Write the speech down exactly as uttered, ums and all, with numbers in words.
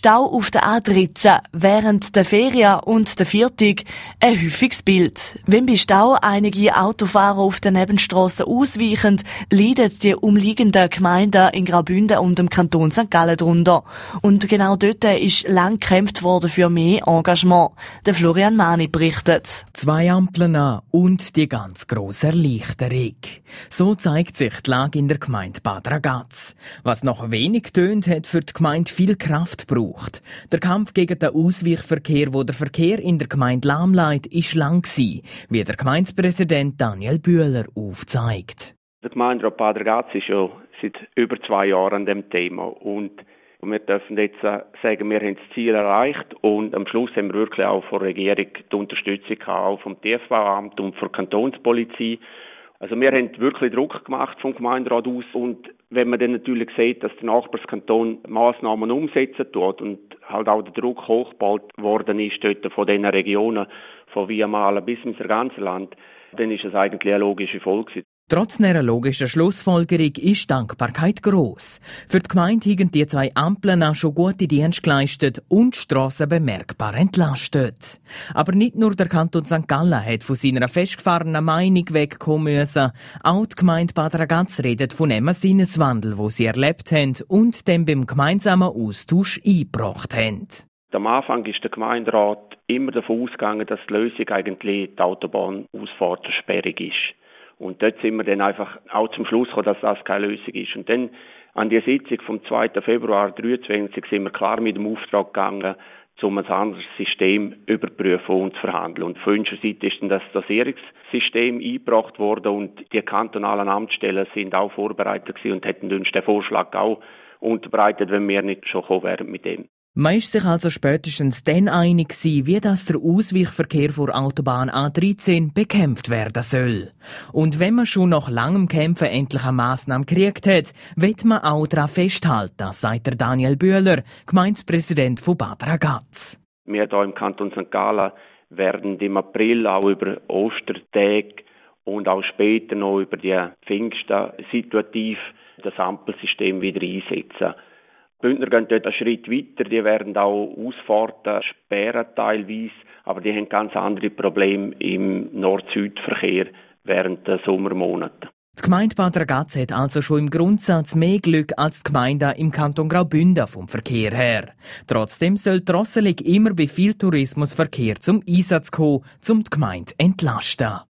Stau auf der A dreizehn während der Ferien und der Viertig ein häufiges Bild. Wenn bei Stau einige Autofahrer auf den Nebenstrassen ausweichen, leiden die umliegenden Gemeinden in Graubünden und dem Kanton Sankt Gallen darunter. Und genau dort ist lang gekämpft worden für mehr Engagement. Der Florian Mani berichtet. Zwei Ampeln an und die ganz grosse Erleichterung. So zeigt sich die Lage in der Gemeinde Bad Ragaz. Was noch wenig tönt, hat für die Gemeinde viel Kraft gebraucht. Der Kampf gegen den Ausweichverkehr, wo der Verkehr in der Gemeinde lahmlegt, ist lang gewesen, wie der Gemeindepräsident Daniel Bühler aufzeigt. Der Gemeinderat Bad Ragaz ist ja seit über zwei Jahren an dem Thema und wir dürfen jetzt sagen, wir haben das Ziel erreicht und am Schluss haben wir wirklich auch von der Regierung die Unterstützung gehabt, auch vom T F V-Amt und von der Kantonspolizei. Also wir haben wirklich Druck gemacht vom Gemeinderat aus und wenn man dann natürlich sieht, dass der Nachbarskanton Massnahmen umsetzen tut und halt auch der Druck hochgebaut worden ist dort von diesen Regionen, von Viamalen bis ins ganze Land, dann ist es eigentlich eine logische Folge. Trotz einer logischen Schlussfolgerung ist Dankbarkeit gross. Für die Gemeinde haben die zwei Ampeln auch schon gute Dienste geleistet und die Strassen bemerkbar entlastet. Aber nicht nur der Kanton Sankt Gallen hat von seiner festgefahrenen Meinung wegkommen müssen. Auch die Gemeinde Bad Ragaz redet von einem Sinneswandel, den sie erlebt haben und den beim gemeinsamen Austausch eingebracht haben. Am Anfang ist der Gemeinderat immer davon ausgegangen, dass die Lösung eigentlich die Autobahnausfahrtensperrung ist. Und dort sind wir dann einfach auch zum Schluss gekommen, dass das keine Lösung ist. Und dann an die Sitzung vom zweiten Februar zweitausenddreiundzwanzig sind wir klar mit dem Auftrag gegangen, um ein anderes System zu überprüfen und zu verhandeln. Und von unserer Seite ist dann das Dosierungssystem eingebracht worden und die kantonalen Amtsstellen sind auch vorbereitet gewesen und hätten uns den Vorschlag auch unterbreitet, wenn wir nicht schon gekommen wären mit dem. Man ist sich also spätestens dann einig gewesen, wie das der Ausweichverkehr vor Autobahn A dreizehn bekämpft werden soll. Und wenn man schon nach langem Kämpfen endlich eine Massnahme gekriegt hat, wird man auch daran festhalten, sagt der Daniel Bühler, Gemeindepräsident von Bad Ragaz. Wir hier im Kanton Sankt Gallen werden im April auch über Ostertage und auch später noch über die Pfingsten situativ das Ampelsystem wieder einsetzen. Die Bündner gehen dort einen Schritt weiter, die werden auch Ausfahrten sperren teilweise, aber die haben ganz andere Probleme im Nord-Süd-Verkehr während der Sommermonate. Die Gemeinde Bad Ragaz hat also schon im Grundsatz mehr Glück als die Gemeinden im Kanton Graubünden vom Verkehr her. Trotzdem soll die Rosselig immer bei viel Tourismusverkehr zum Einsatz kommen, um die Gemeinde zu entlasten.